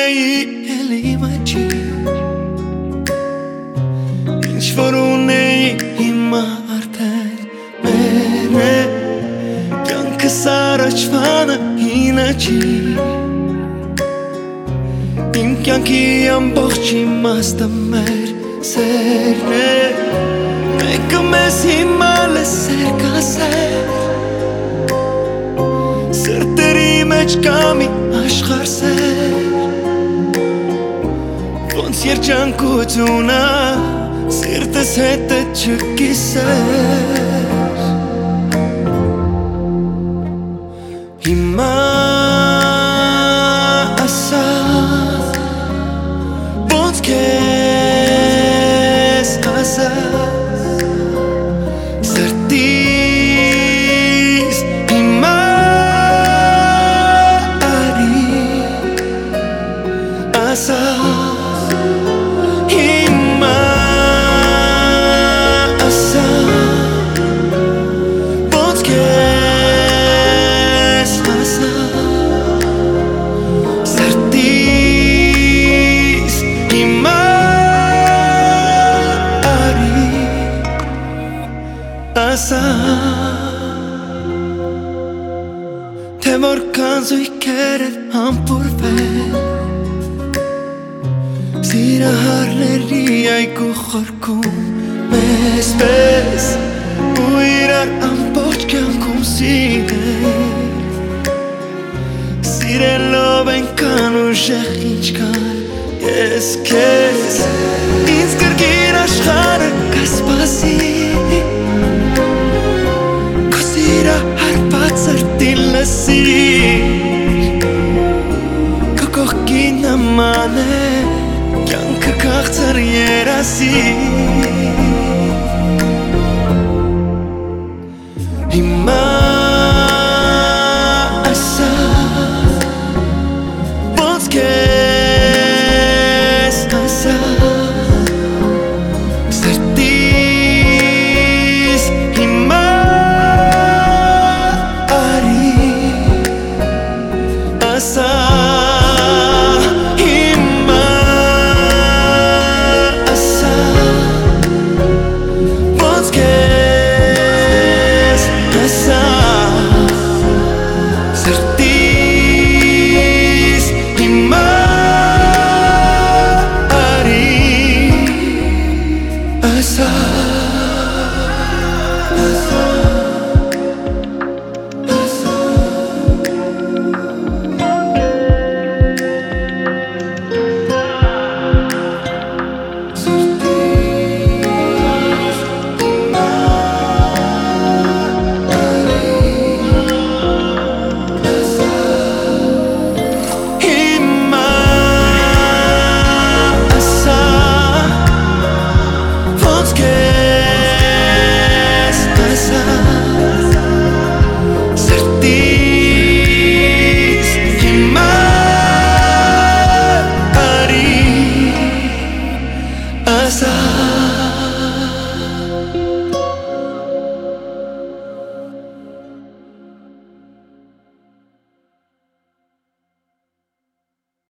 ունեի էլի մաչի Ինչ որ ունեի հիմա արդեն մեն է Կյանքս առաջվանը հինը չի Իմ կյանքի ամբողջ իմաստը մեր սերն է Մեկը մեզ հիմա լսեր կասեր Սրտերի մեջ կա մի աշխարհ սեր Ոնց երջանկությունը սիրտս հետ է չկիսեր Հիմա ասա Ոնց քեզ ասած Սրտիս հիմա արի ասա Հիմա ասա Ոնց քեզ ասած Սրտիս հիմա արի ասա Թե որքան զույգեր են համբուրվել Սիրահարների այգու խորքում մեզ պես ու իրար ամբողջ կյանքում սիրել Սիրելով ենքան ուժեղ ինչքան ես քեզ Ինձ գրգիր աշխարհը կսպասի Քո սիրահարված սրտին լսիր Քո կողքին նման է Կյանքը քաղցր երասի